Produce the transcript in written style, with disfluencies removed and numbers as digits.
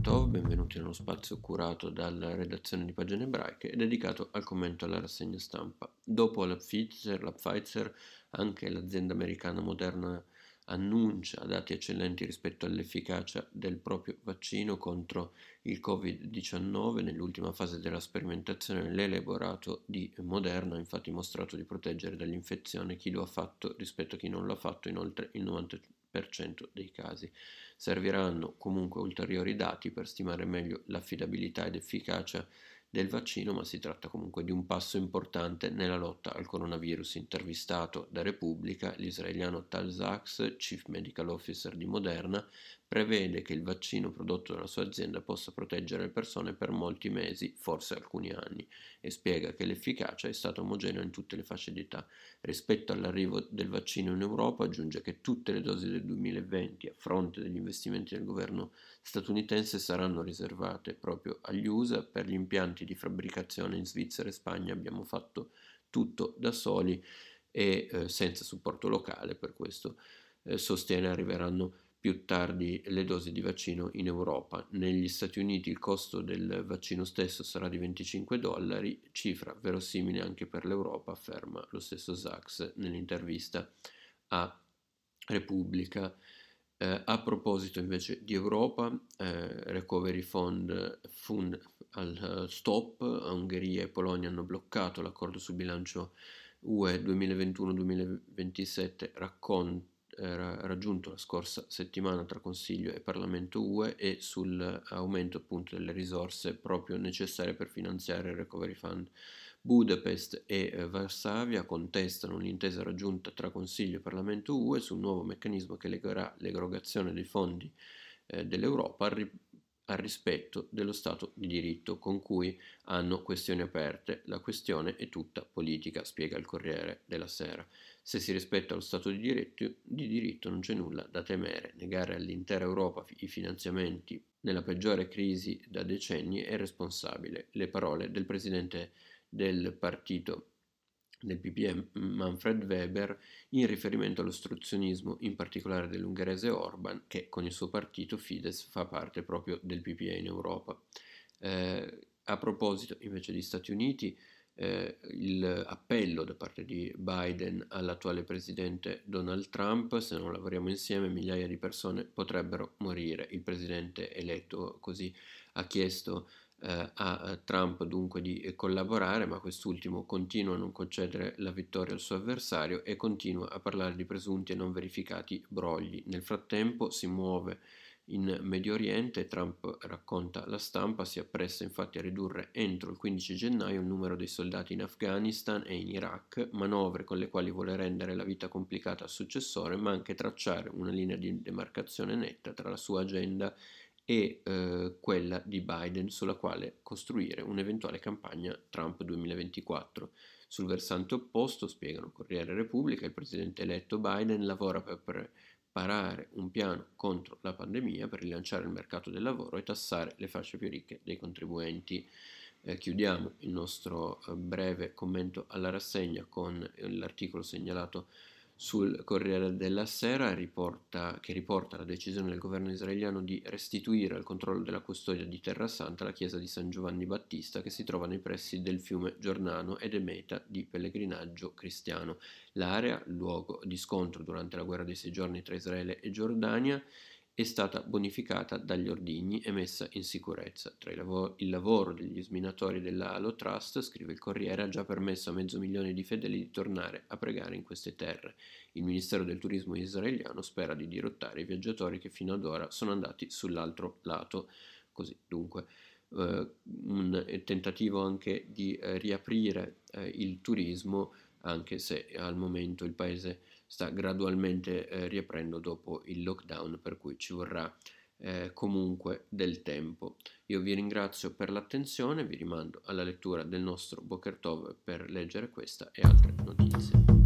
Tov, benvenuti nello spazio curato dalla redazione di Pagine Ebraiche e dedicato al commento alla rassegna stampa. Dopo la Pfizer, anche l'azienda americana Moderna annuncia dati eccellenti rispetto all'efficacia del proprio vaccino contro il Covid-19. Nell'ultima fase della sperimentazione l'elaborato di Moderna ha infatti mostrato di proteggere dall'infezione chi lo ha fatto rispetto a chi non l'ha fatto in oltre il 90% dei casi. Serviranno comunque ulteriori dati per stimare meglio l'affidabilità ed efficacia del vaccino, ma si tratta comunque di un passo importante nella lotta al coronavirus. Intervistato da Repubblica, l'israeliano Tal Zaks, Chief Medical Officer di Moderna, prevede che il vaccino prodotto dalla sua azienda possa proteggere le persone per molti mesi, forse alcuni anni, e spiega che l'efficacia è stata omogenea in tutte le fasce di età. Rispetto all'arrivo del vaccino in Europa, aggiunge che tutte le dosi del 2020, a fronte degli investimenti del governo statunitense, saranno riservate proprio agli USA. Per gli impianti di fabbricazione in Svizzera e Spagna abbiamo fatto tutto da soli e senza supporto locale, per questo sostiene arriveranno più tardi le dosi di vaccino in Europa. Negli Stati Uniti il costo del vaccino stesso sarà di $25, cifra verosimile anche per l'Europa, afferma lo stesso Sachs nell'intervista a Repubblica. A proposito invece di Europa, Recovery Fund al stop, Ungheria e Polonia hanno bloccato l'accordo sul bilancio UE 2021-2027 raggiunto la scorsa settimana tra Consiglio e Parlamento UE e sull'aumento appunto delle risorse proprio necessarie per finanziare il Recovery Fund. Budapest e Varsavia contestano l'intesa raggiunta tra Consiglio e Parlamento UE sul nuovo meccanismo che legherà l'erogazione dei fondi dell'Europa al rispetto dello Stato di diritto, con cui hanno questioni aperte. La questione è tutta politica, spiega il Corriere della Sera. Se si rispetta lo Stato di diritto non c'è nulla da temere. Negare all'intera Europa i finanziamenti nella peggiore crisi da decenni è responsabile. Le parole del presidente del partito del PPE Manfred Weber in riferimento all'ostruzionismo in particolare dell'ungherese Orban, che con il suo partito Fidesz fa parte proprio del PPE in Europa. A proposito invece di Stati Uniti, l'appello da parte di Biden all'attuale presidente Donald Trump: se non lavoriamo insieme migliaia di persone potrebbero morire. Il presidente eletto così ha chiesto a Trump dunque di collaborare, ma quest'ultimo continua a non concedere la vittoria al suo avversario e continua a parlare di presunti e non verificati brogli. Nel frattempo si muove in Medio Oriente. Trump, racconta la stampa, si appresta infatti a ridurre entro il 15 gennaio il numero dei soldati in Afghanistan e in Iraq, manovre con le quali vuole rendere la vita complicata al successore, ma anche tracciare una linea di demarcazione netta tra la sua agenda e quella di Biden, sulla quale costruire un'eventuale campagna Trump 2024. Sul versante opposto, spiegano Corriere e Repubblica, il presidente eletto Biden lavora per preparare un piano contro la pandemia per rilanciare il mercato del lavoro e tassare le fasce più ricche dei contribuenti. Chiudiamo il nostro breve commento alla rassegna con l'articolo segnalato sul Corriere della Sera, che riporta la decisione del governo israeliano di restituire al controllo della custodia di Terra Santa la chiesa di San Giovanni Battista, che si trova nei pressi del fiume Giordano ed è meta di pellegrinaggio cristiano. L'area, luogo di scontro durante la guerra dei 6 giorni tra Israele e Giordania, è stata bonificata dagli ordigni e messa in sicurezza. Il lavoro degli sminatori della Halo Trust, scrive il Corriere, ha già permesso a 500.000 di fedeli di tornare a pregare in queste terre. Il Ministero del Turismo israeliano spera di dirottare i viaggiatori che fino ad ora sono andati sull'altro lato. Così dunque un tentativo anche di riaprire il turismo, anche se al momento il paese sta gradualmente riaprendo dopo il lockdown, per cui ci vorrà comunque del tempo. Io vi ringrazio per l'attenzione, vi rimando alla lettura del nostro Boker Tov per leggere questa e altre notizie.